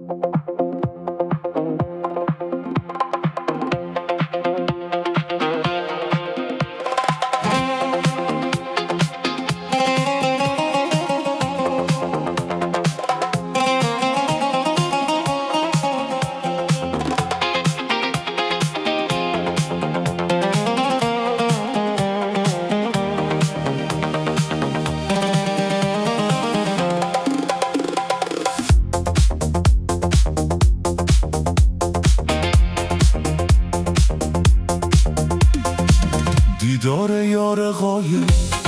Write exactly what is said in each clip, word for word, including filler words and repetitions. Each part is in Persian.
دیدار یار غایب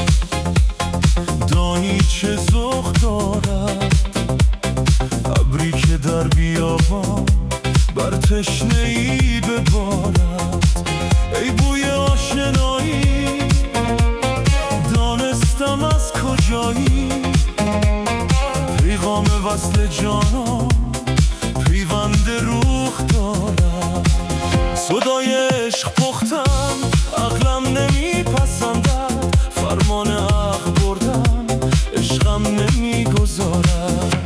دانی چه ذوق دارد، ابری که در بیابان بر تشنه ای ببارد. ای بوی آشنایی دانستم از کجایی، پیغام وصل جانان پیوند روح دارد. صدای عشق پختم عقلم نمیپسندد، فرمان حق بردم عشقم نمیگذارد.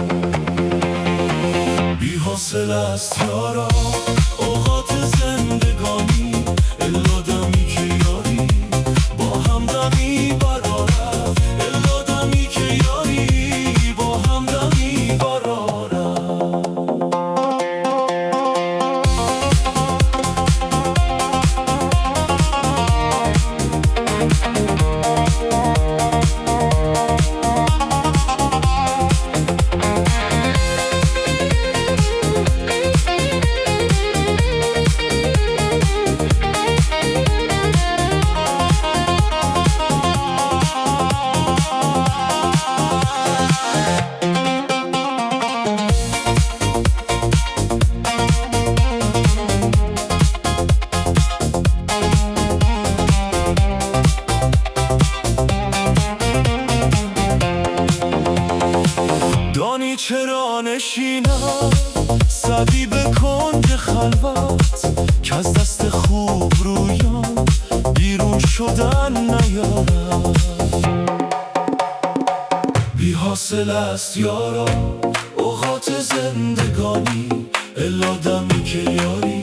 بی حاصل است یارا اوقات زندگانی، الا دمی که یاری با هم دمی برآرد، الا دمی که یاری با هم دمی برآرد. دانی چرا نشینم سعدی به کنج خلوت، که از دست خوب رویان بیرون شدن نیارم. بی حاصل است یارا اوقات زندگانی، الا دمی که یاری